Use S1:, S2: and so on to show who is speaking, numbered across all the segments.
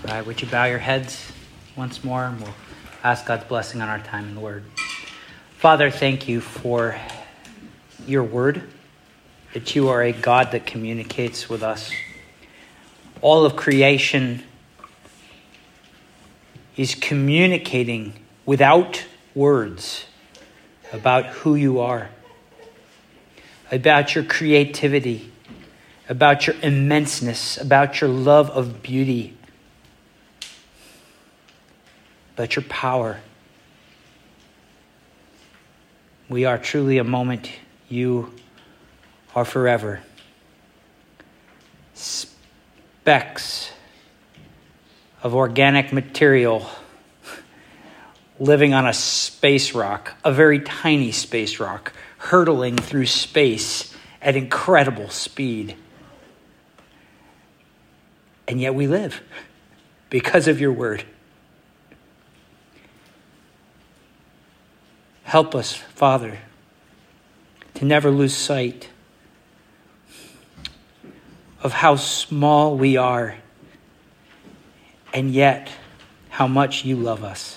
S1: All right, would you bow your heads once more, and we'll ask God's blessing on our time in the Word. Father, thank you for your Word, that you are a God that communicates with us. All of creation is communicating without words about who you are, about your creativity, about your immenseness, about your love of beauty, about your power. We are truly a moment. You are forever. Specks of organic material living on a space rock, a very tiny space rock, hurtling through space at incredible speed. And yet we live because of your word. Help us, Father, to never lose sight of how small we are, and yet how much you love us.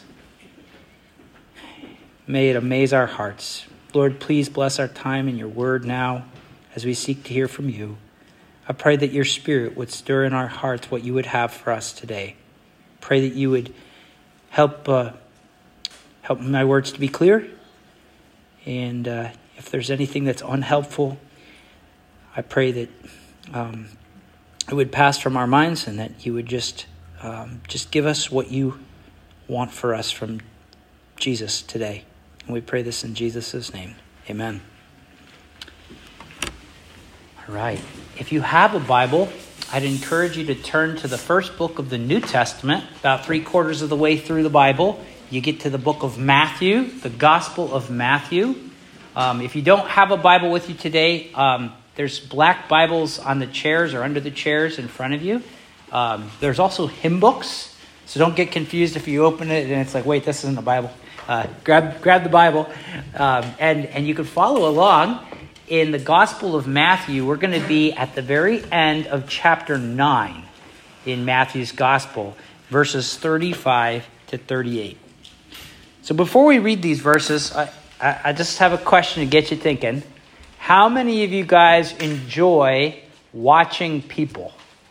S1: May it amaze our hearts. Lord, please bless our time in your word now as we seek to hear from you. I pray that your Spirit would stir in our hearts what you would have for us today. Pray that you would help my words to be clear. And if there's anything that's unhelpful, I pray that it would pass from our minds, and that you would just give us what you want for us from Jesus today. And we pray this in Jesus' name. Amen. All right. If you have a Bible, I'd encourage you to turn to the first book of the New Testament, about 3/4 of the way through the Bible. You get to the book of Matthew, the Gospel of Matthew. If you don't have a Bible with you today, there's black Bibles on the chairs or under the chairs in front of you. There's also hymn books, so don't get confused if you open it and it's like, wait, this isn't a Bible. Grab the Bible, and you can follow along. In the Gospel of Matthew, we're going to be at the very end of chapter 9 in Matthew's Gospel, verses 35 to 38. So before we read these verses, I just have a question to get you thinking. How many of you guys enjoy watching people?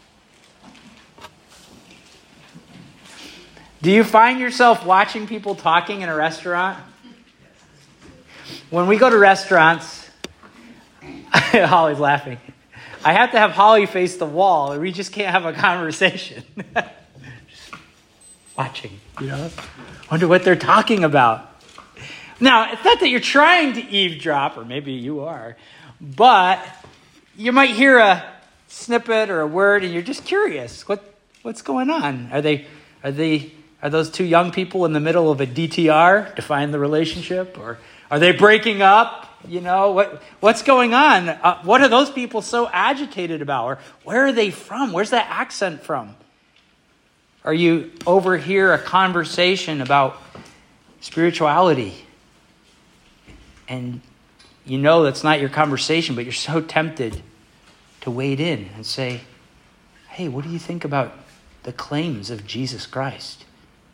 S1: Do you find yourself watching people talking in a restaurant? When we go to restaurants, Holly's laughing. I have to have Holly face the wall, or we just can't have a conversation. Just watching, Wonder what they're talking about. Now, it's not that you're trying to eavesdrop, or maybe you are, but you might hear a snippet or a word, and you're just curious. What's going on? Are those two young people in the middle of a DTR to find the relationship, or are they breaking up? What's going on? What are those people so agitated about? Or where are they from? Where's that accent from? Are you overhear a conversation about spirituality, and that's not your conversation, but you're so tempted to wade in and say, hey, what do you think about the claims of Jesus Christ?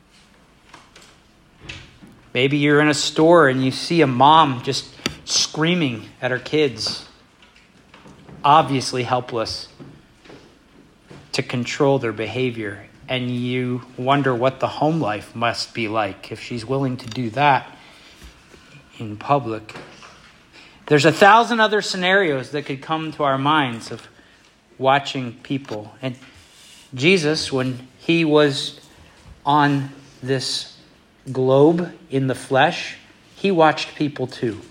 S1: Maybe you're in a store and you see a mom just screaming at her kids, obviously helpless to control their behavior. And you wonder what the home life must be like if she's willing to do that in public. There's 1,000 other scenarios that could come to our minds of watching people. And Jesus, when he was on this globe in the flesh, he watched people too.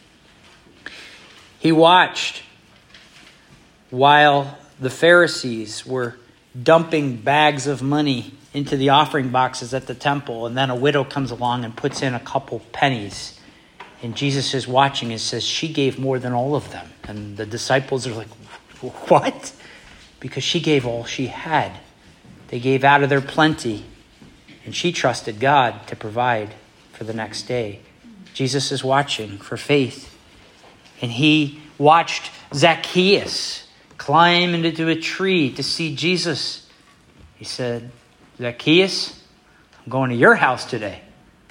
S1: He watched while the Pharisees were dumping bags of money into the offering boxes at the temple, and then a widow comes along and puts in a couple pennies. And Jesus is watching and says, she gave more than all of them. And the disciples are like, what? Because she gave all she had. They gave out of their plenty, and she trusted God to provide for the next day. Jesus is watching for faith. And he watched Zacchaeus climb into a tree to see Jesus. He said, Zacchaeus, I'm going to your house today.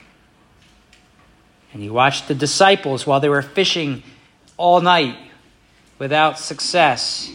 S1: And he watched the disciples while they were fishing all night without success.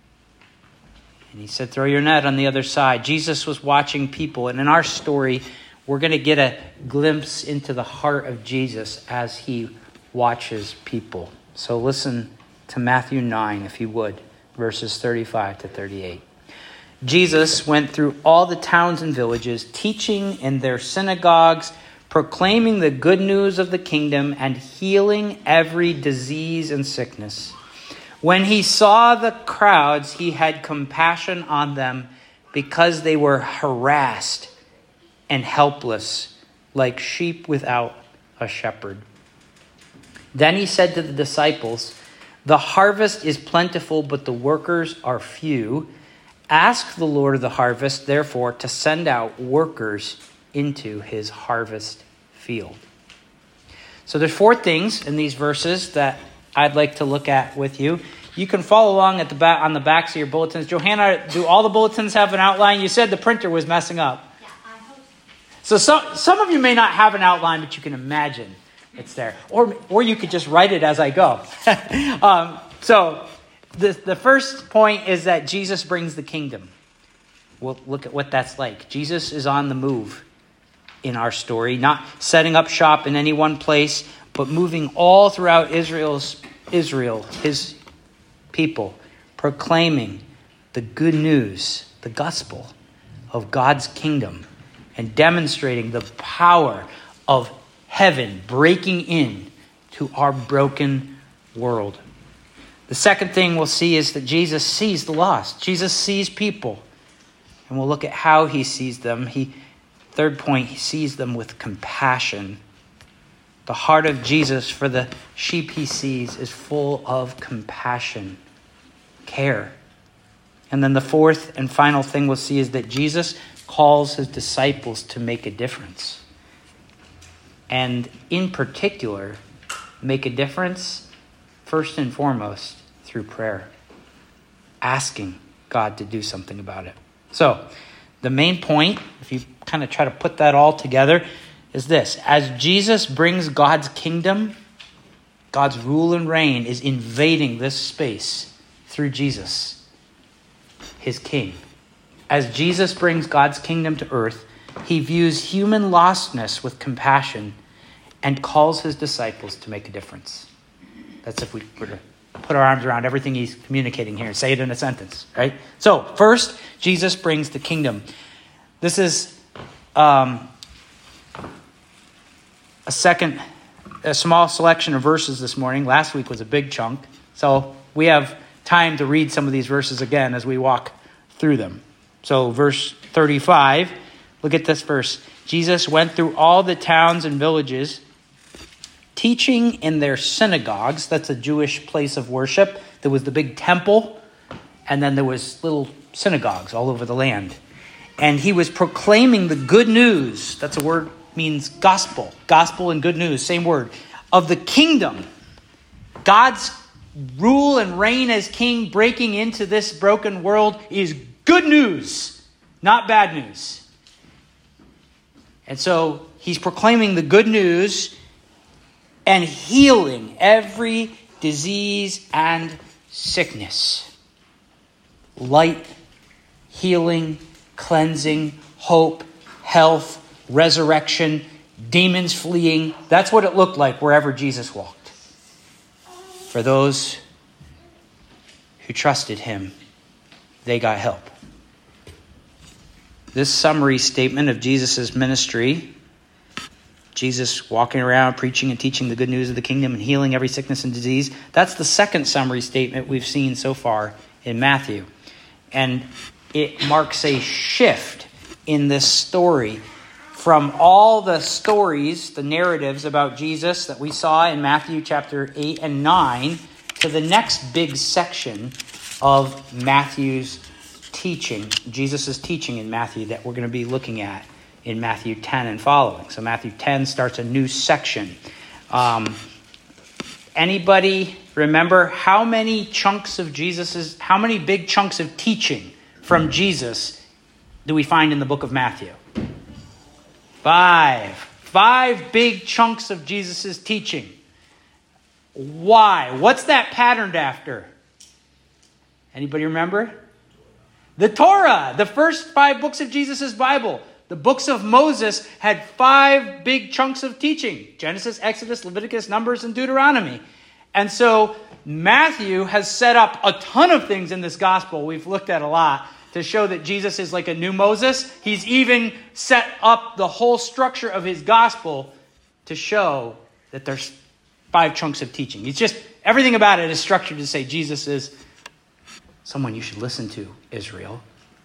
S1: And he said, throw your net on the other side. Jesus was watching people. And in our story, we're going to get a glimpse into the heart of Jesus as he watches people. So listen to Matthew 9, if you would, verses 35 to 38. Jesus went through all the towns and villages, teaching in their synagogues, proclaiming the good news of the kingdom, and healing every disease and sickness. When he saw the crowds, he had compassion on them because they were harassed and helpless, like sheep without a shepherd. Then he said to the disciples, the harvest is plentiful, but the workers are few. Ask the Lord of the harvest, therefore, to send out workers into his harvest field. So there's 4 things in these verses that I'd like to look at with you. You can follow along at the back on the backs of your bulletins. Johanna, do all the bulletins have an outline? You said the printer was messing up.
S2: Yeah, I hope so.
S1: So some of you may not have an outline, but you can imagine it's there. Or you could just write it as I go. So the first point is that Jesus brings the kingdom. We'll look at what that's like. Jesus is on the move in our story, not setting up shop in any one place, but moving all throughout Israel, his people, proclaiming the good news, the gospel of God's kingdom, and demonstrating the power of heaven breaking in to our broken world. The second thing we'll see is that Jesus sees the lost. Jesus sees people. And we'll look at how he sees them. Third point, he sees them with compassion. The heart of Jesus for the sheep he sees is full of compassion, care. And then the fourth and final thing we'll see is that Jesus calls his disciples to make a difference. And in particular, make a difference first and foremost through prayer, asking God to do something about it. So the main point, if you kind of try to put that all together, is this. As Jesus brings God's kingdom, God's rule and reign is invading this space through Jesus, his king. As Jesus brings God's kingdom to earth, he views human lostness with compassion and calls his disciples to make a difference. That's if we were to put our arms around everything he's communicating here and say it in a sentence, right? So first, Jesus brings the kingdom. This is a small selection of verses this morning. Last week was a big chunk. So we have time to read some of these verses again as we walk through them. So verse 35, look at this verse. Jesus went through all the towns and villages, teaching in their synagogues. That's a Jewish place of worship. There was the big temple, and then there was little synagogues all over the land. And he was proclaiming the good news. That's a word, means gospel. Gospel and good news, same word. Of the kingdom. God's rule and reign as king breaking into this broken world is good news, not bad news. And so he's proclaiming the good news and healing every disease and sickness. Light, healing, cleansing, hope, health, resurrection, demons fleeing. That's what it looked like wherever Jesus walked. For those who trusted him, they got help. This summary statement of Jesus' ministry, Jesus walking around preaching and teaching the good news of the kingdom and healing every sickness and disease, that's the second summary statement we've seen so far in Matthew. And it marks a shift in this story from all the stories, the narratives about Jesus that we saw in Matthew chapter 8 and 9 to the next big section of Matthew's teaching, Jesus' teaching in Matthew that we're going to be looking at in Matthew 10 and following. So Matthew 10 starts a new section. Anybody remember how many big chunks of teaching from Jesus do we find in the book of Matthew? 5. 5 big chunks of Jesus' teaching. Why? What's that patterned after? Anybody remember? The Torah, the first 5 books of Jesus' Bible. The books of Moses had 5 big chunks of teaching. Genesis, Exodus, Leviticus, Numbers, and Deuteronomy. And so Matthew has set up a ton of things in this gospel. We've looked at a lot to show that Jesus is like a new Moses. He's even set up the whole structure of his gospel to show that there's 5 chunks of teaching. It's just, everything about it is structured to say Jesus is someone you should listen to, Israel.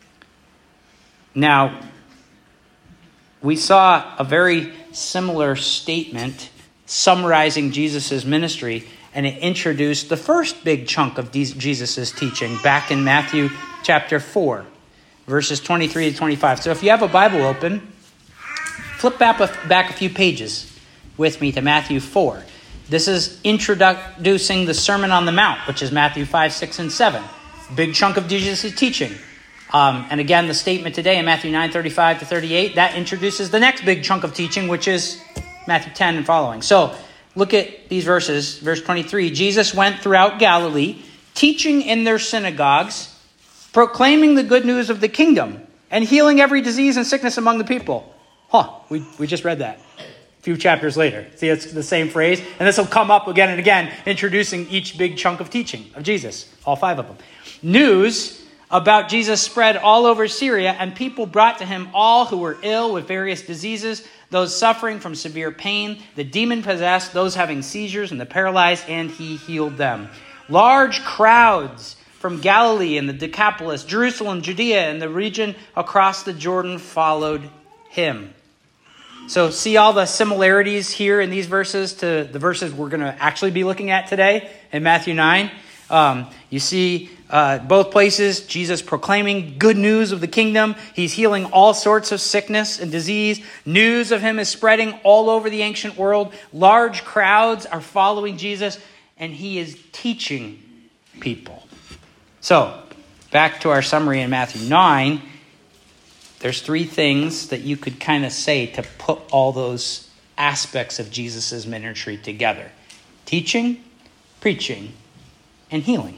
S1: Now, we saw a very similar statement summarizing Jesus' ministry, and it introduced the first big chunk of Jesus' teaching back in Matthew chapter 4, verses 23 to 25. So if you have a Bible open, flip back a few pages with me to Matthew 4. This is introducing the Sermon on the Mount, which is Matthew 5, 6, and 7. Big chunk of Jesus' teaching. And again, the statement today in Matthew 9, 35 to 38, that introduces the next big chunk of teaching, which is Matthew 10 and following. So look at these verses. Verse 23, Jesus went throughout Galilee, teaching in their synagogues, proclaiming the good news of the kingdom, and healing every disease and sickness among the people. We just read that a few chapters later. See, it's the same phrase. And this will come up again and again, introducing each big chunk of teaching of Jesus, all 5 of them. News about Jesus spread all over Syria, and people brought to him all who were ill with various diseases, those suffering from severe pain, the demon-possessed, those having seizures, and the paralyzed, and he healed them. Large crowds from Galilee and the Decapolis, Jerusalem, Judea, and the region across the Jordan followed him. So see all the similarities here in these verses to the verses we're going to actually be looking at today in Matthew 9. You see both places, Jesus proclaiming good news of the kingdom. He's healing all sorts of sickness and disease. News of him is spreading all over the ancient world. Large crowds are following Jesus, and he is teaching people. So, back to our summary in Matthew 9. There's 3 things that you could kind of say to put all those aspects of Jesus' ministry together. Teaching, preaching, and healing.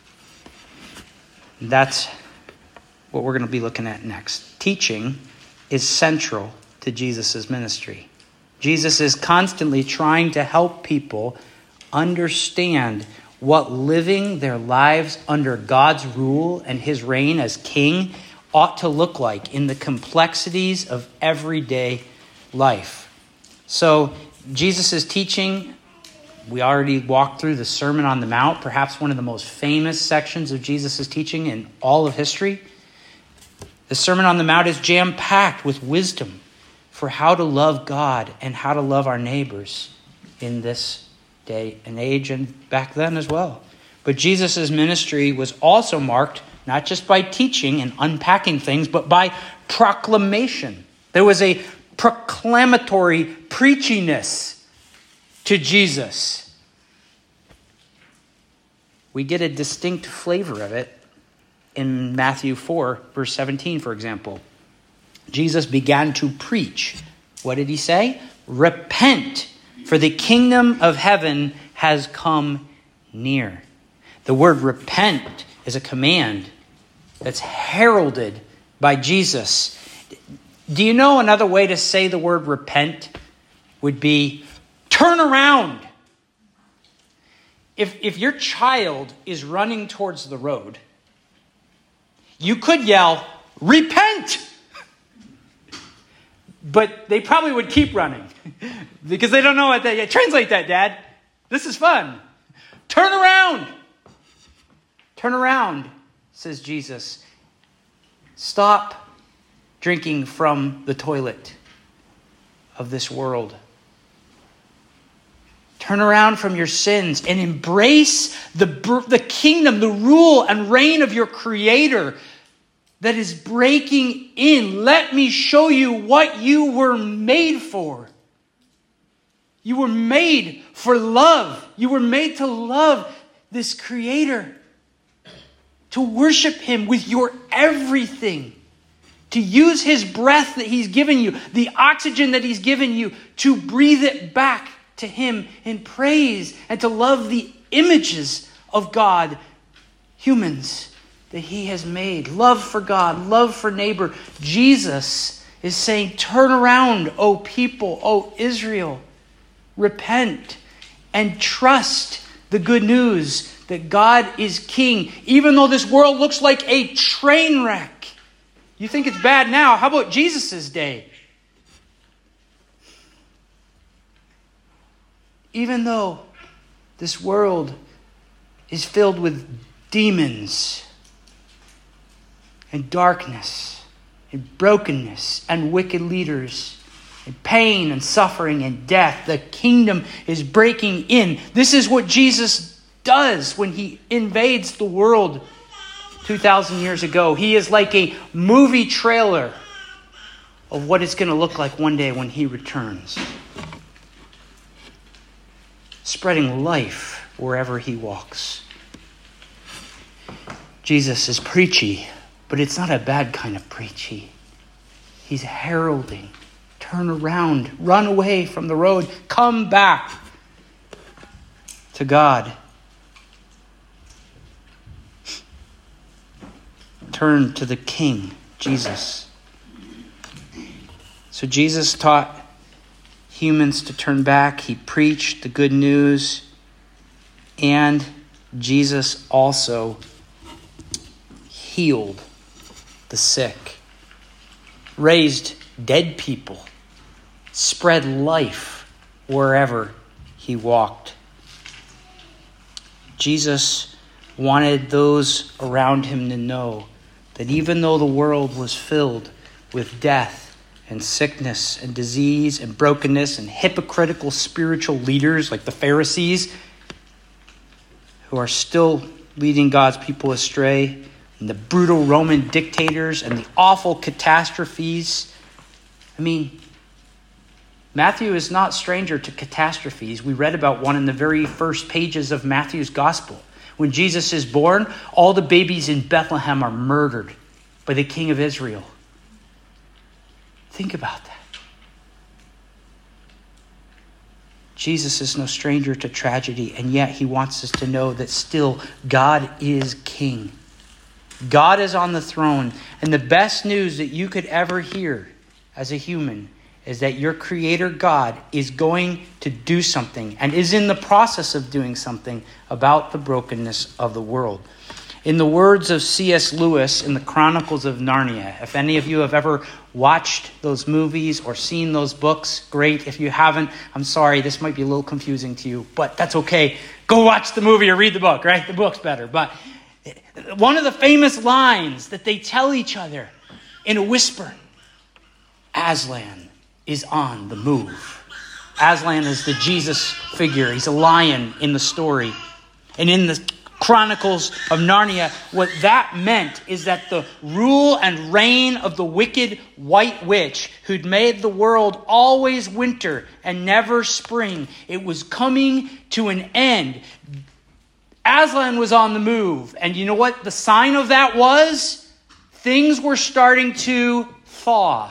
S1: That's what we're going to be looking at next. Teaching is central to Jesus' ministry. Jesus is constantly trying to help people understand what living their lives under God's rule and his reign as king ought to look like in the complexities of everyday life. So Jesus' teaching, we already walked through the Sermon on the Mount, perhaps one of the most famous sections of Jesus' teaching in all of history. The Sermon on the Mount is jam-packed with wisdom for how to love God and how to love our neighbors in this day and age and back then as well. But Jesus' ministry was also marked not just by teaching and unpacking things, but by proclamation. There was a proclamatory preachiness to Jesus. We get a distinct flavor of it in Matthew 4, verse 17, for example. Jesus began to preach. What did he say? Repent, for the kingdom of heaven has come near. The word repent is a command that's heralded by Jesus. Do you know another way to say the word repent would be turn around? If your child is running towards the road, you could yell, repent! But they probably would keep running because they don't know what that. Translate that, Dad. This is fun. Turn around. Turn around, says Jesus. Stop drinking from the toilet of this world. Turn around from your sins and embrace the kingdom, the rule and reign of your Creator that is breaking in. Let me show you what you were made for. You were made for love. You were made to love this Creator, to worship Him with your everything, to use his breath that he's given you, the oxygen that he's given you, to breathe it back to him in praise and to love the images of God, humans that he has made. Love for God, love for neighbor. Jesus is saying, turn around, O people, O Israel. Repent and trust the good news that God is king. Even though this world looks like a train wreck. You think it's bad now. How about Jesus' day? Even though this world is filled with demons and darkness and brokenness and wicked leaders and pain and suffering and death, the kingdom is breaking in. This is what Jesus does when he invades the world 2,000 years ago. He is like a movie trailer of what it's going to look like one day when he returns. Spreading life wherever he walks. Jesus is preachy, but it's not a bad kind of preachy. He's heralding. Turn around. Run away from the road. Come back to God. Turn to the King, Jesus. So Jesus taught humans to turn back. He preached the good news. And Jesus also healed the sick, raised dead people, spread life wherever he walked. Jesus wanted those around him to know that even though the world was filled with death and sickness and disease and brokenness and hypocritical spiritual leaders like the Pharisees who are still leading God's people astray, and the brutal Roman dictators and the awful catastrophes. I mean, Matthew is not stranger to catastrophes. We read about one in the very first pages of Matthew's gospel. When Jesus is born, all the babies in Bethlehem are murdered by the king of Israel. Think about that. Jesus is no stranger to tragedy, and yet he wants us to know that still God is king. God is on the throne, and the best news that you could ever hear as a human is that your Creator God is going to do something and is in the process of doing something about the brokenness of the world. In the words of C.S. Lewis in the Chronicles of Narnia, if any of you have ever watched those movies or seen those books, great. If you haven't, I'm sorry, this might be a little confusing to you, but that's okay. Go watch the movie or read the book, right? The book's better. But one of the famous lines that they tell each other in a whisper, Aslan is on the move. Aslan is the Jesus figure. He's a lion in the story. And in the Chronicles of Narnia, what that meant is that the rule and reign of the wicked white witch who'd made the world always winter and never spring, it was coming to an end. Aslan was on the move. And you know what the sign of that was? Things were starting to thaw.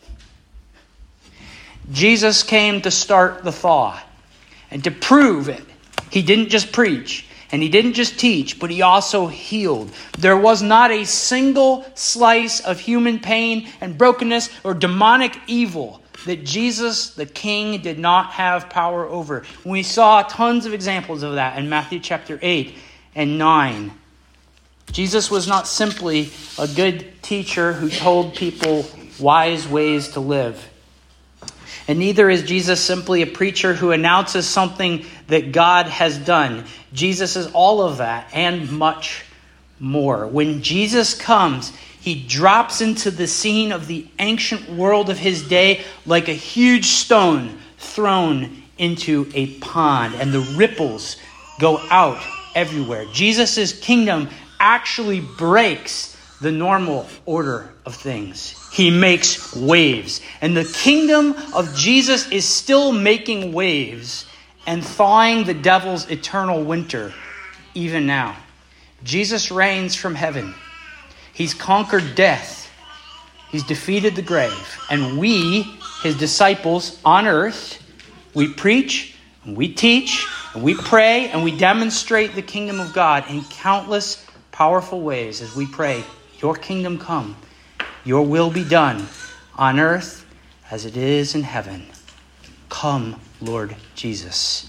S1: Jesus came to start the thaw and to prove it. He didn't just preach and he didn't just teach, but he also healed. There was not a single slice of human pain and brokenness or demonic evil that Jesus, the King, did not have power over. We saw tons of examples of that in Matthew chapter 8 and 9. Jesus was not simply a good teacher who told people wise ways to live. And neither is Jesus simply a preacher who announces something that God has done. Jesus is all of that and much more. When Jesus comes, he drops into the scene of the ancient world of his day like a huge stone thrown into a pond, and the ripples go out everywhere. Jesus' kingdom actually breaks the normal order of things. He makes waves. And the kingdom of Jesus is still making waves and thawing the devil's eternal winter even now. Jesus reigns from heaven. He's conquered death. He's defeated the grave. And we, his disciples on earth, we preach and we teach and we pray and we demonstrate the kingdom of God in countless powerful ways as we pray, your kingdom come, your will be done on earth as it is in heaven. Come, Lord Jesus.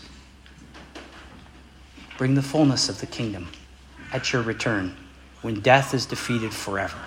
S1: Bring the fullness of the kingdom at your return when death is defeated forever.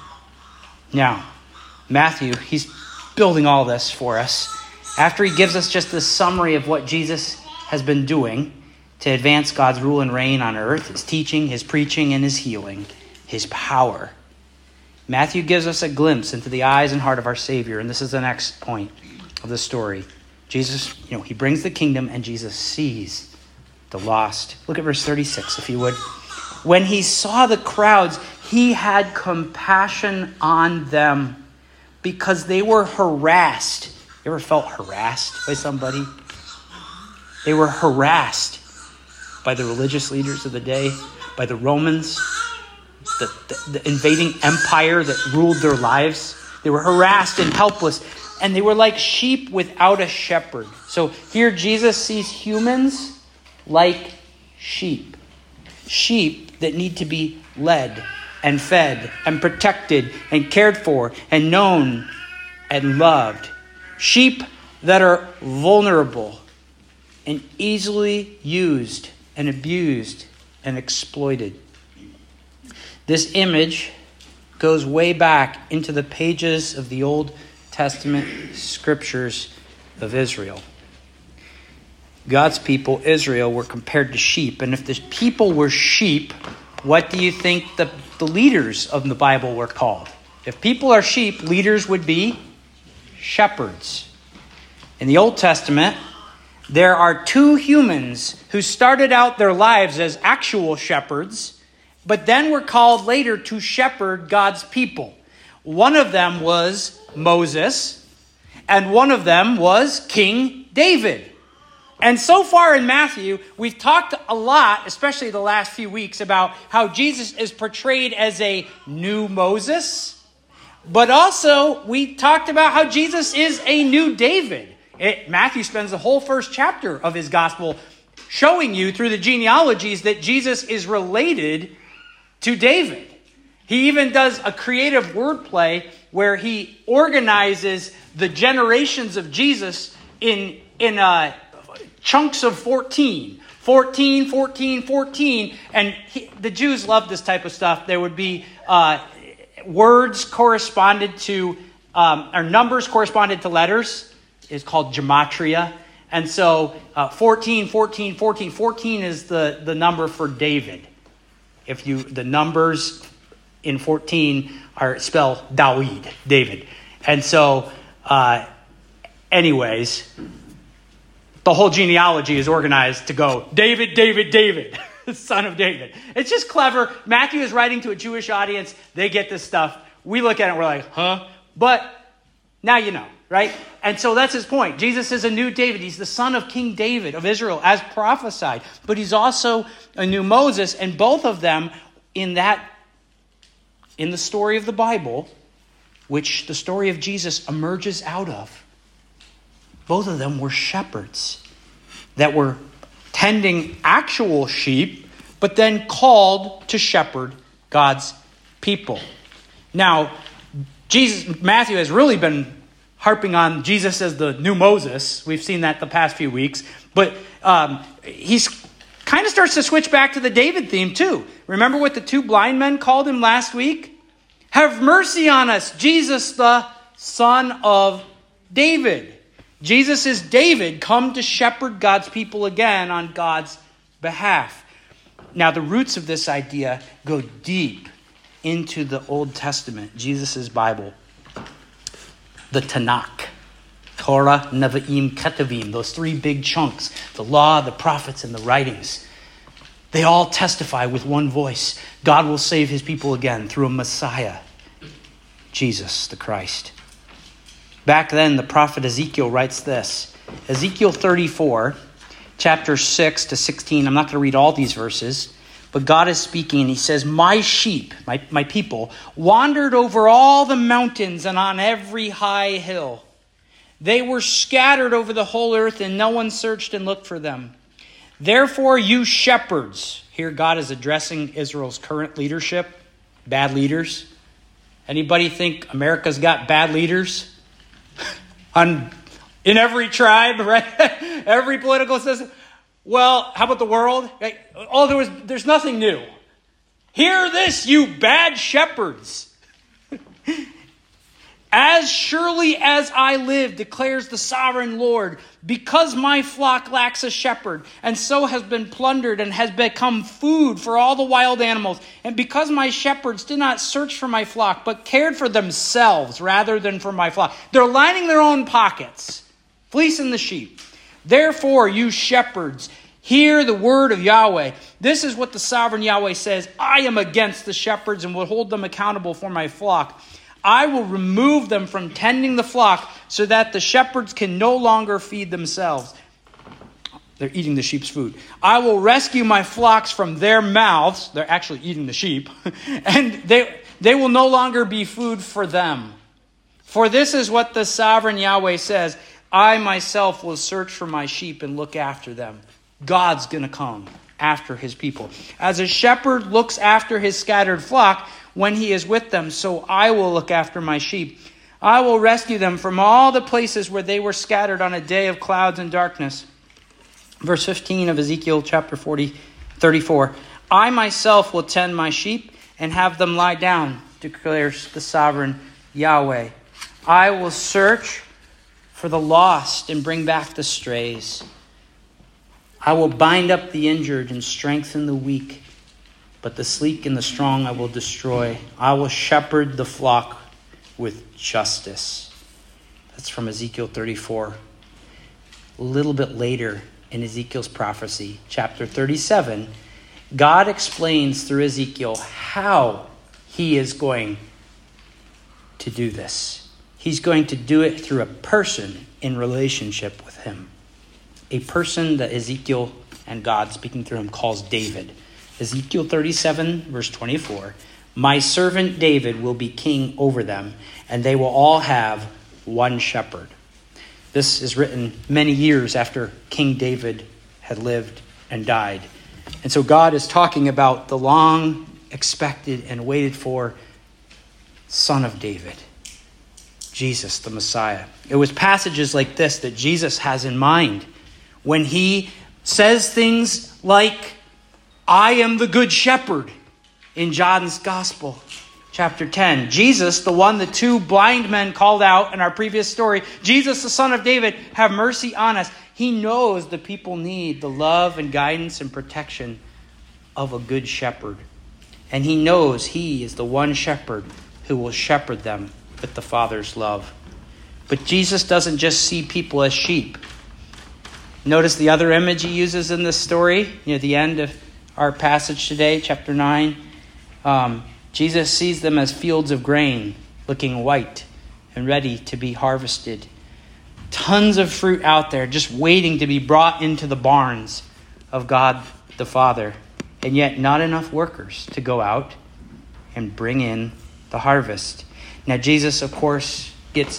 S1: Now, Matthew, he's building all this for us. After he gives us just the summary of what Jesus has been doing to advance God's rule and reign on earth, his teaching, his preaching, and his healing, his power, Matthew gives us a glimpse into the eyes and heart of our Savior. And this is the next point of the story. Jesus, he brings the kingdom and Jesus sees the lost. Look at verse 36, if you would. When he saw the crowds, he had compassion on them because they were harassed. You ever felt harassed by somebody? They were harassed by the religious leaders of the day, by the Romans, the invading empire that ruled their lives. They were harassed and helpless, and they were like sheep without a shepherd. So here Jesus sees humans like sheep. Sheep that need to be led and fed and protected and cared for and known and loved. Sheep that are vulnerable and easily used and abused and exploited. This image goes way back into the pages of the Old Testament scriptures of Israel. God's people, Israel, were compared to sheep. And if the people were sheep, what do you think the leaders of the Bible were called? If people are sheep, leaders would be shepherds. In the Old Testament, there are two humans who started out their lives as actual shepherds, but then were called later to shepherd God's people. One of them was Moses, and one of them was King David. And so far in Matthew, we've talked a lot, especially the last few weeks, about how Jesus is portrayed as a new Moses. But also, we talked about how Jesus is a new David. Matthew spends the whole first chapter of his gospel showing you through the genealogies that Jesus is related to David. He even does a creative wordplay where he organizes the generations of Jesus in chunks of 14. 14, 14, 14. And the Jews loved this type of stuff. There would be words corresponded to, or numbers corresponded to letters. It's called gematria. And so 14, 14, 14. 14 is the number for David. The numbers in 14 are spelled David. And so, anyways, the whole genealogy is organized to go David, David, David, son of David. It's just clever. Matthew is writing to a Jewish audience. They get this stuff. We look at it and we're like, huh? But now you know, right? And so that's his point. Jesus is a new David. He's the son of King David of Israel as prophesied. But he's also a new Moses. And both of them in the story of the Bible, which the story of Jesus emerges out of, both of them were shepherds that were tending actual sheep, but then called to shepherd God's people. Now, Matthew has really been harping on Jesus as the new Moses. We've seen that the past few weeks. But he's kind of starts to switch back to the David theme too. Remember what the two blind men called him last week? Have mercy on us, Jesus, the son of David. Jesus is David, come to shepherd God's people again on God's behalf. Now, the roots of this idea go deep into the Old Testament, Jesus' Bible. The Tanakh, Torah, Nevi'im, Ketuvim, those three big chunks, the law, the prophets, and the writings. They all testify with one voice. God will save his people again through a Messiah, Jesus the Christ. Back then, the prophet Ezekiel writes this. Ezekiel 34, chapter 6 to 16. I'm not going to read all these verses, But God is speaking, and he says, my sheep, my people, wandered over all the mountains and on every high hill. They were scattered over the whole earth, and no one searched and looked for them. Therefore, you shepherds, here God is addressing Israel's current leadership, bad leaders. Anybody think America's got bad leaders? In every tribe, right? Every political system. Well, how about the world? There's nothing new. Hear this, you bad shepherds. As surely as I live, declares the sovereign Lord, because my flock lacks a shepherd, and so has been plundered and has become food for all the wild animals, and because my shepherds did not search for my flock, but cared for themselves rather than for my flock. They're lining their own pockets, fleecing the sheep. Therefore, you shepherds, hear the word of Yahweh. This is what the sovereign Yahweh says. I am against the shepherds and will hold them accountable for my flock. I will remove them from tending the flock so that the shepherds can no longer feed themselves. They're eating the sheep's food. I will rescue my flocks from their mouths. They're actually eating the sheep. And they will no longer be food for them. For this is what the sovereign Yahweh says. I myself will search for my sheep and look after them. God's going to come after his people. As a shepherd looks after his scattered flock when he is with them, so I will look after my sheep. I will rescue them from all the places where they were scattered on a day of clouds and darkness. Verse 15 of Ezekiel chapter 34. I myself will tend my sheep and have them lie down, declares the sovereign Yahweh. I will search for the lost and bring back the strays. I will bind up the injured and strengthen the weak, but the sleek and the strong I will destroy. I will shepherd the flock with justice. That's from Ezekiel 34. A little bit later in Ezekiel's prophecy, chapter 37, God explains through Ezekiel how he is going to do this. He's going to do it through a person in relationship with him. A person that Ezekiel and God speaking through him calls David. Ezekiel 37, verse 24. My servant David will be king over them, and they will all have one shepherd. This is written many years after King David had lived and died. And so God is talking about the long expected and waited for Son of David, Jesus, the Messiah. It was passages like this that Jesus has in mind when he says things like, I am the good shepherd in John's Gospel, chapter 10. Jesus, the one the two blind men called out in our previous story, Jesus, the Son of David, have mercy on us. He knows the people need the love and guidance and protection of a good shepherd. And he knows he is the one shepherd who will shepherd them with the Father's love. But Jesus doesn't just see people as sheep. Notice the other image he uses in this story, near the end of our passage today, chapter 9. Jesus sees them as fields of grain, looking white and ready to be harvested. Tons of fruit out there, just waiting to be brought into the barns of God the Father. And yet not enough workers to go out and bring in the harvest. Now Jesus, of course, gets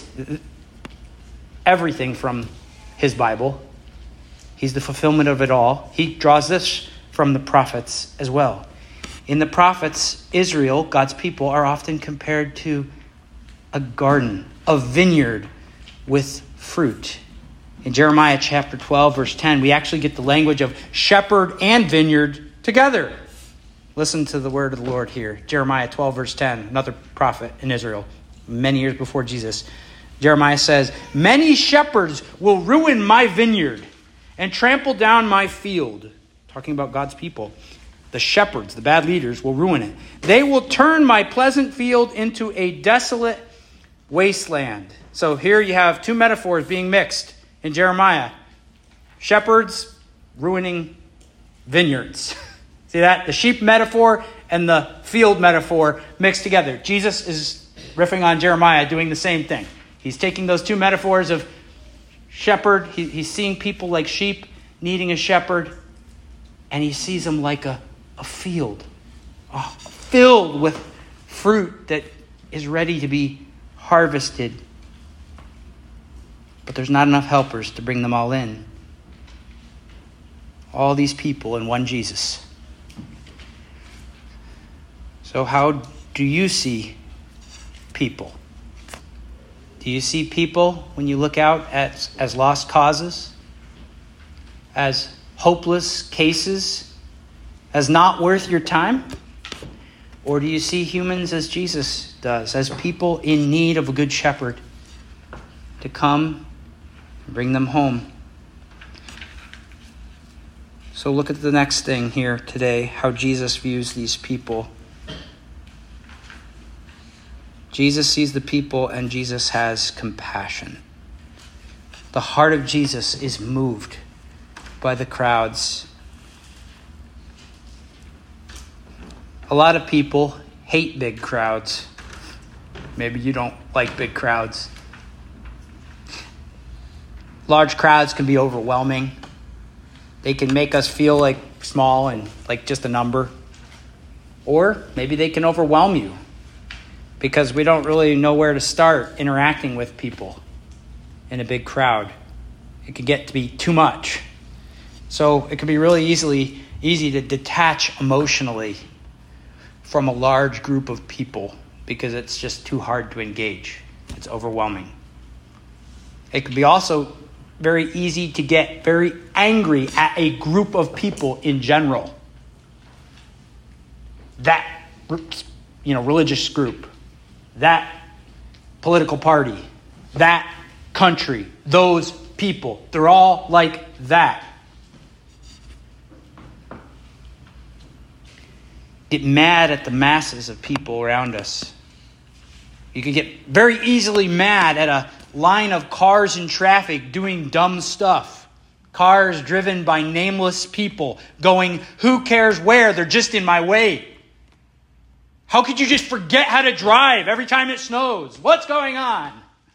S1: everything from his Bible. He's the fulfillment of it all. He draws this from the prophets as well. In the prophets, Israel, God's people, are often compared to a garden, a vineyard with fruit. In Jeremiah chapter 12, verse 10, we actually get the language of shepherd and vineyard together. Listen to the word of the Lord here. Jeremiah 12, verse 10, another prophet in Israel, many years before Jesus. Jeremiah says, many shepherds will ruin my vineyard and trample down my field. Talking about God's people. The shepherds, the bad leaders, will ruin it. They will turn my pleasant field into a desolate wasteland. So here you have two metaphors being mixed in Jeremiah. Shepherds ruining vineyards. See that? The sheep metaphor and the field metaphor mixed together. Jesus is riffing on Jeremiah, doing the same thing. He's taking those two metaphors of shepherd. He's seeing people like sheep needing a shepherd. And he sees them like a a field filled with fruit that is ready to be harvested. But there's not enough helpers to bring them all in. All these people and one Jesus. So how do you see people? Do you see people when you look out as lost causes? As hopeless cases? As not worth your time? Or do you see humans as Jesus does? As people in need of a good shepherd to come and bring them home? So look at the next thing here today, how Jesus views these people. Jesus sees the people and Jesus has compassion. The heart of Jesus is moved by the crowds. A lot of people hate big crowds. Maybe you don't like big crowds. Large crowds can be overwhelming. They can make us feel like small and like just a number. Or maybe they can overwhelm you because we don't really know where to start interacting with people in a big crowd. It can get to be too much. So it can be really easy to detach emotionally from a large group of people because it's just too hard to engage. It's overwhelming. It can be also very easy to get very angry at a group of people in general. That, religious group, that political party, that country, those people, they're all like that. Get mad at the masses of people around us. You can get very easily mad at a line of cars in traffic doing dumb stuff. Cars driven by nameless people going, who cares where? They're just in my way. How could you just forget how to drive every time it snows? What's going on?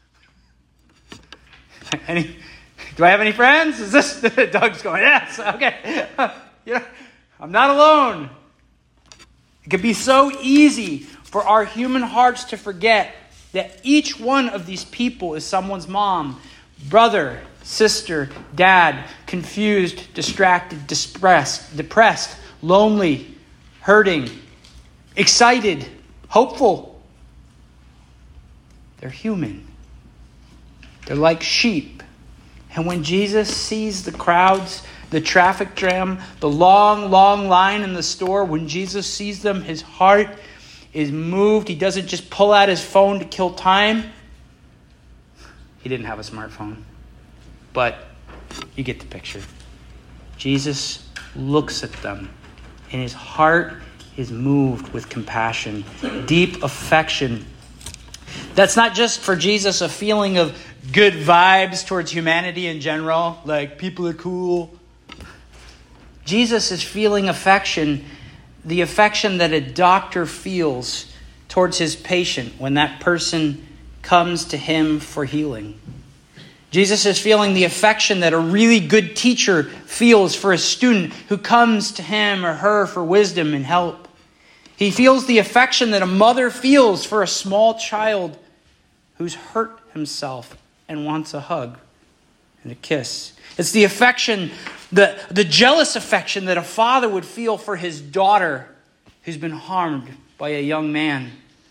S1: Do I have any friends? Is this Doug's going, yes, okay. I'm not alone. It can be so easy for our human hearts to forget that each one of these people is someone's mom, brother, sister, dad, confused, distracted, depressed, lonely, hurting, excited, hopeful. They're human. They're like sheep. And when Jesus sees the crowds, the traffic jam, the long line in the store, when Jesus sees them, his heart is moved. He doesn't just pull out his phone to kill time. He didn't have a smartphone. But you get the picture. Jesus looks at them, and his heart is moved with compassion, deep affection. That's not just for Jesus a feeling of good vibes towards humanity in general, like people are cool. Jesus is feeling affection, the affection that a doctor feels towards his patient when that person comes to him for healing. Jesus is feeling the affection that a really good teacher feels for a student who comes to him or her for wisdom and help. He feels the affection that a mother feels for a small child who's hurt himself and wants a hug and a kiss. It's the affection, the jealous affection that a father would feel for his daughter who's been harmed by a young man.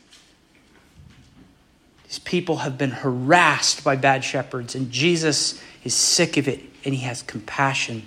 S1: These people have been harassed by bad shepherds, and Jesus is sick of it, and he has compassion.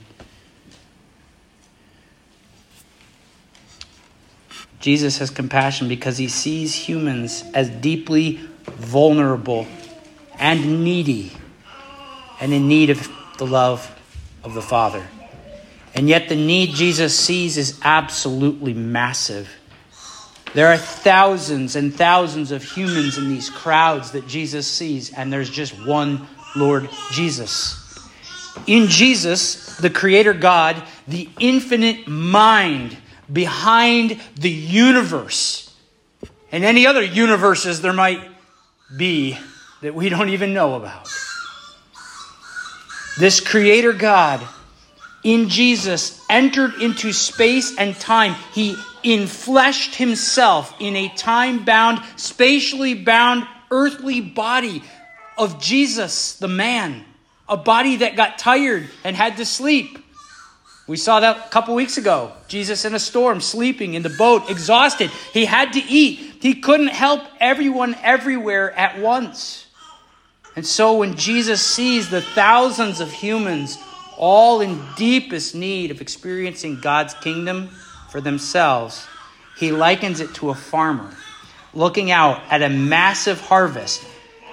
S1: Jesus has compassion because he sees humans as deeply vulnerable and needy and in need of the love of the Father. And yet the need Jesus sees is absolutely massive. There are thousands and thousands of humans in these crowds that Jesus sees, and there's just one Lord Jesus. In Jesus, the Creator God, the infinite mind behind the universe, and any other universes there might be that we don't even know about. This Creator God in Jesus, entered into space and time. He infleshed himself in a time-bound, spatially bound, earthly body of Jesus, the man. A body that got tired and had to sleep. We saw that a couple weeks ago. Jesus in a storm, sleeping in the boat, exhausted. He had to eat. He couldn't help everyone everywhere at once. And so when Jesus sees the thousands of humans all in deepest need of experiencing God's kingdom for themselves, he likens it to a farmer looking out at a massive harvest.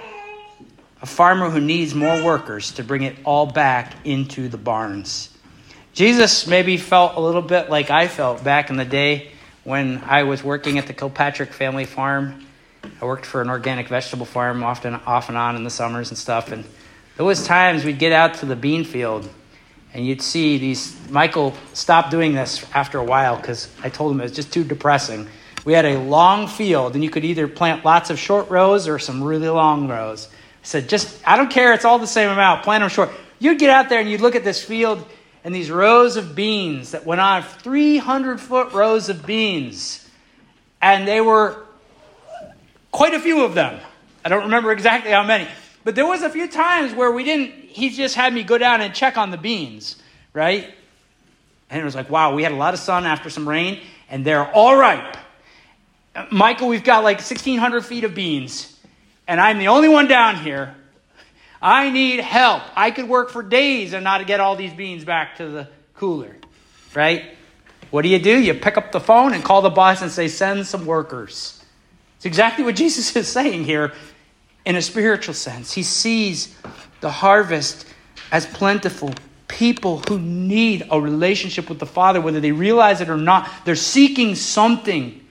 S1: A farmer who needs more workers to bring it all back into the barns. Jesus maybe felt a little bit like I felt back in the day when I was working at the Kilpatrick family farm. I worked for an organic vegetable farm off and on in the summers and stuff. And there was times we'd get out to the bean field and you'd see these. Michael stopped doing this after a while because I told him it was just too depressing. We had a long field and you could either plant lots of short rows or some really long rows. I said, I don't care, it's all the same amount, plant them short. You'd get out there and you'd look at this field and these rows of beans that went on, 300-foot rows of beans. And they were quite a few of them. I don't remember exactly how many. But there was a few times where he just had me go down and check on the beans, right? And it was like, wow, we had a lot of sun after some rain, and they're all ripe. Michael, we've got like 1,600 feet of beans, and I'm the only one down here. I need help. I could work for days and not get all these beans back to the cooler, right? What do? You pick up the phone and call the boss and say, send some workers. It's exactly what Jesus is saying here in a spiritual sense. He sees the harvest as plentiful. People who need a relationship with the Father, whether they realize it or not, they're seeking something.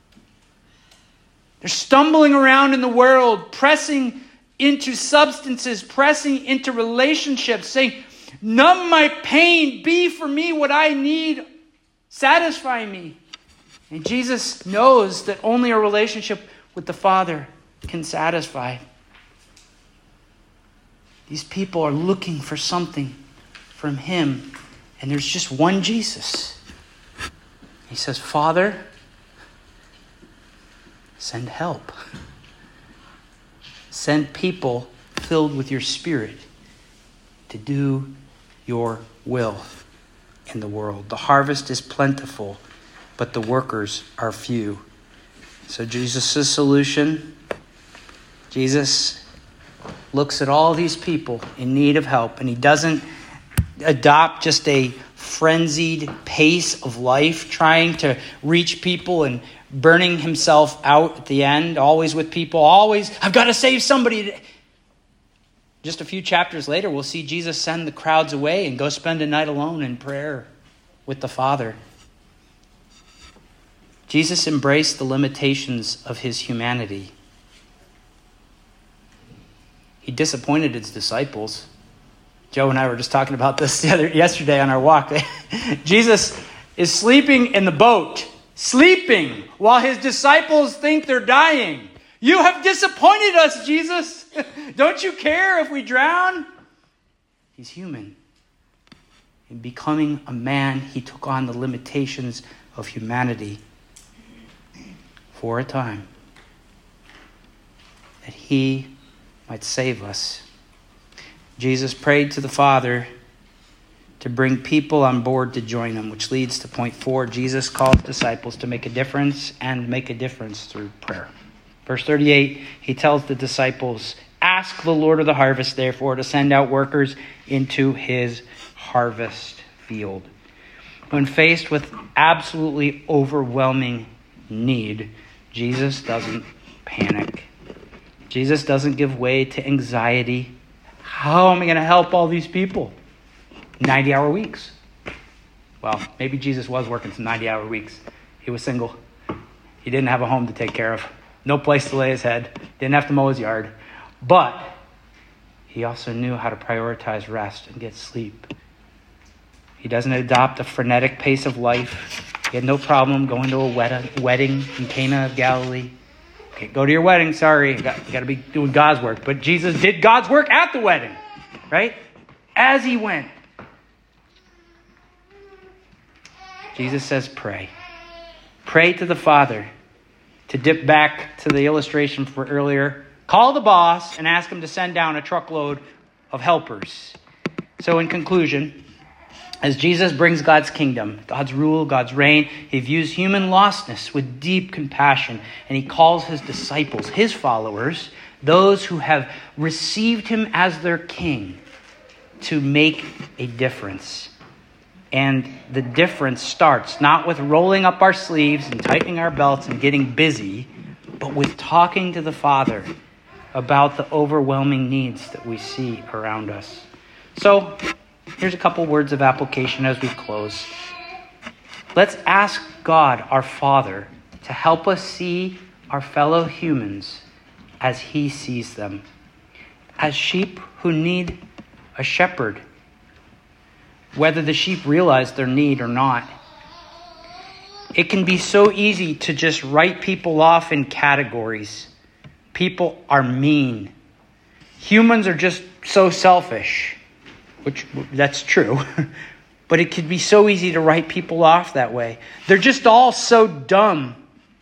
S1: They're stumbling around in the world, pressing into substances, pressing into relationships, saying, numb my pain, be for me what I need, satisfy me. And Jesus knows that only a relationship with the Father can satisfy. These people are looking for something from him, and there's just one Jesus. He says, Father, send help. Send people filled with your Spirit to do your will in the world. The harvest is plentiful, but the workers are few. So Jesus' solution, Jesus looks at all these people in need of help, and he doesn't adopt just a frenzied pace of life, trying to reach people and burning himself out at the end, always with people, always, I've got to save somebody. Just a few chapters later, we'll see Jesus send the crowds away and go spend a night alone in prayer with the Father. Jesus embraced the limitations of his humanity. He disappointed his disciples. Joe and I were just talking about this yesterday on our walk. Jesus is sleeping in the boat, sleeping while his disciples think they're dying. You have disappointed us, Jesus. Don't you care if we drown? He's human. In becoming a man, he took on the limitations of humanity for a time, that he might save us. Jesus prayed to the Father to bring people on board to join him, which leads to point 4. Jesus calls disciples to make a difference and make a difference through prayer. Verse 38, he tells the disciples, ask the Lord of the harvest, therefore, to send out workers into his harvest field. When faced with absolutely overwhelming need, Jesus doesn't panic. Jesus doesn't give way to anxiety. How am I going to help all these people? 90-hour weeks. Well, maybe Jesus was working some 90-hour weeks. He was single. He didn't have a home to take care of. No place to lay his head. Didn't have to mow his yard. But he also knew how to prioritize rest and get sleep. He doesn't adopt a frenetic pace of life. He had no problem going to a wedding in Cana of Galilee. Can't go to your wedding, sorry. You got to be doing God's work. But Jesus did God's work at the wedding, right? As he went. Jesus says pray. Pray to the Father. To dip back to the illustration for earlier, call the boss and ask him to send down a truckload of helpers. So in conclusion, as Jesus brings God's kingdom, God's rule, God's reign, he views human lostness with deep compassion, and he calls his disciples, his followers, those who have received him as their king, to make a difference. And the difference starts not with rolling up our sleeves and tightening our belts and getting busy, but with talking to the Father about the overwhelming needs that we see around us. So, here's a couple words of application as we close. Let's ask God, our Father, to help us see our fellow humans as he sees them, as sheep who need a shepherd, whether the sheep realize their need or not. It can be so easy to just write people off in categories. People are mean. Humans are just so selfish, which that's true. But it could be so easy to write people off that way. They're just all so dumb.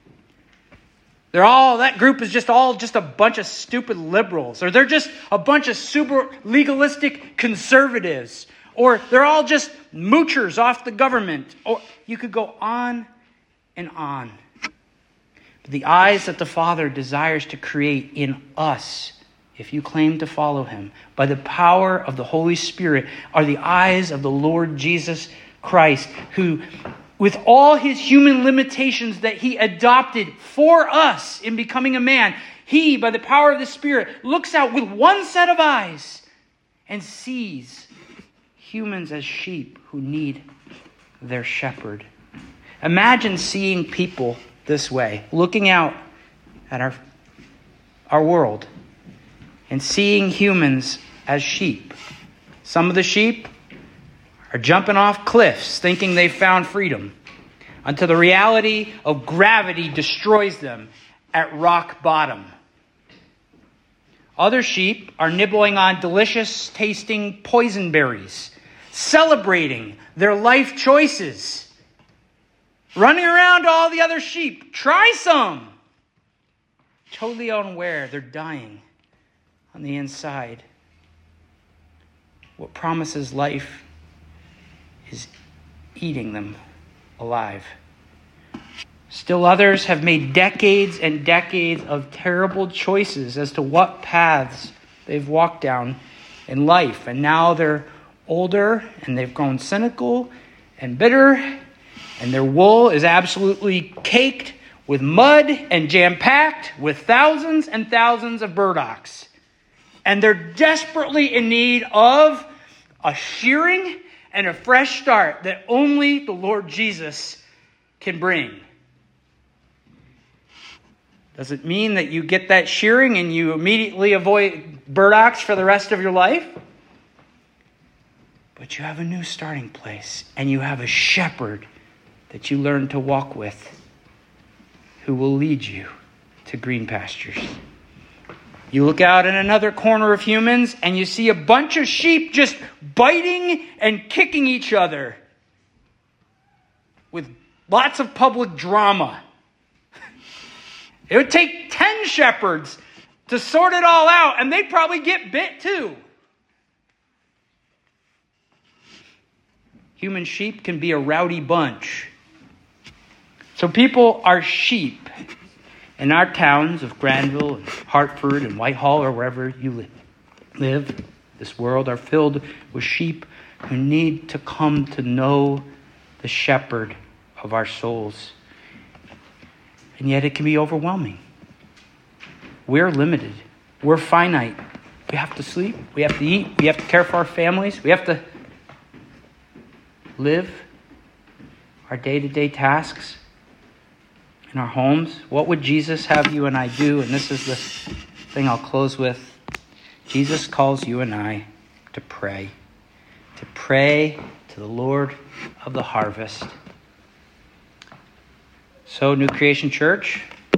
S1: That group is just a bunch of stupid liberals. Or they're just a bunch of super legalistic conservatives. Or they're all just moochers off the government. Or you could go on and on. But the eyes that the Father desires to create in us, if you claim to follow him, by the power of the Holy Spirit, are the eyes of the Lord Jesus Christ, who, with all his human limitations that he adopted for us in becoming a man, he, by the power of the Spirit, looks out with one set of eyes and sees humans as sheep who need their shepherd. Imagine seeing people this way, looking out at our world and seeing humans as sheep. Some of the sheep are jumping off cliffs thinking they've found freedom until the reality of gravity destroys them at rock bottom. Other sheep are nibbling on delicious tasting poison berries, celebrating their life choices, running around to all the other sheep. Try some. Totally unaware they're dying on the inside. What promises life is eating them alive. Still others have made decades and decades of terrible choices as to what paths they've walked down in life. And now they're older and they've grown cynical and bitter, and their wool is absolutely caked with mud and jam-packed with thousands and thousands of burdocks. And they're desperately in need of a shearing and a fresh start that only the Lord Jesus can bring. Does it mean that you get that shearing and you immediately avoid burdocks for the rest of your life? But you have a new starting place, and you have a shepherd that you learn to walk with who will lead you to green pastures. You look out in another corner of humans and you see a bunch of sheep just biting and kicking each other with lots of public drama. It would take 10 shepherds to sort it all out, and they'd probably get bit too. Human sheep can be a rowdy bunch. So people are sheep. In our towns of Granville and Hartford and Whitehall or wherever you live, this world are filled with sheep who need to come to know the shepherd of our souls. And yet it can be overwhelming. We're limited. We're finite. We have to sleep. We have to eat. We have to care for our families. We have to live our day-to-day tasks in our homes. What would Jesus have you and I do? And this is the thing I'll close with. Jesus calls you and I to pray to the Lord of the harvest. So, New Creation Church,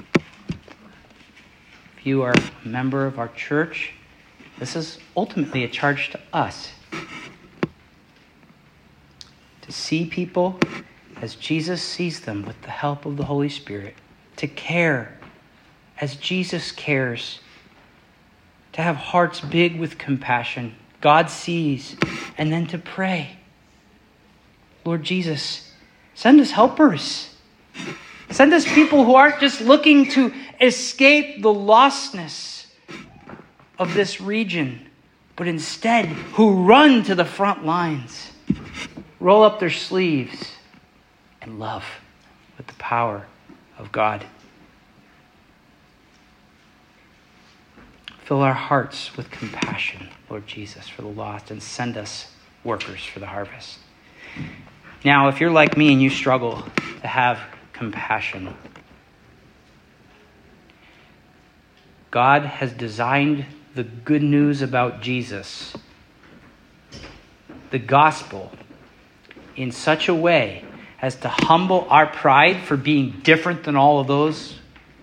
S1: if you are a member of our church, this is ultimately a charge to us. To see people as Jesus sees them with the help of the Holy Spirit, to care as Jesus cares, to have hearts big with compassion, God sees, and then to pray. Lord Jesus, send us helpers. Send us people who aren't just looking to escape the lostness of this region, but instead who run to the front lines, roll up their sleeves, and love with the power of God. Fill our hearts with compassion, Lord Jesus, for the lost, and send us workers for the harvest. Now, if you're like me and you struggle to have compassion, God has designed the good news about Jesus, the gospel, in such a way as to humble our pride for being different than all of those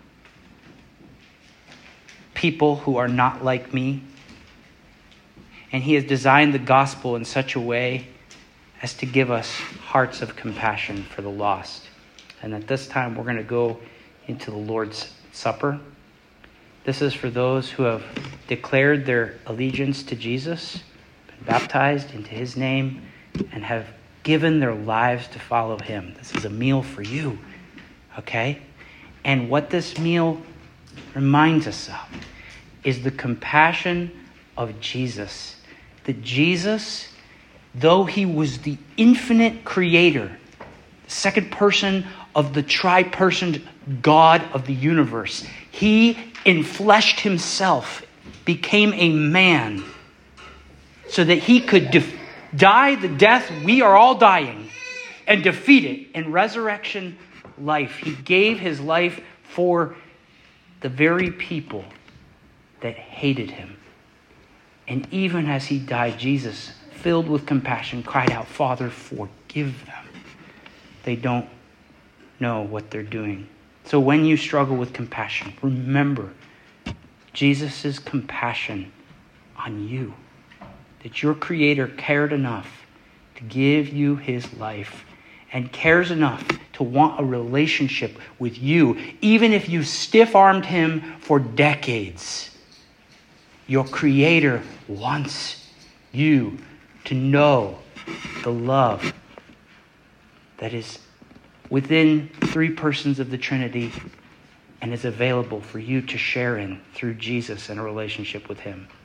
S1: people who are not like me. And he has designed the gospel in such a way as to give us hearts of compassion for the lost. And at this time, we're going to go into the Lord's Supper. This is for those who have declared their allegiance to Jesus, been baptized into his name, and have given their lives to follow him. This is a meal for you, okay? And what this meal reminds us of is the compassion of Jesus. That Jesus, though he was the infinite creator, the second person of the tri-personed God of the universe, he enfleshed himself, became a man, so that he could die the death we are all dying and defeat it in resurrection life. He gave his life for the very people that hated him. And even as he died, Jesus, filled with compassion, cried out, "Father, forgive them. They don't know what they're doing." So when you struggle with compassion, remember Jesus' compassion on you. That your Creator cared enough to give you his life and cares enough to want a relationship with you, even if you stiff-armed him for decades. Your Creator wants you to know the love that is within three persons of the Trinity and is available for you to share in through Jesus and a relationship with him.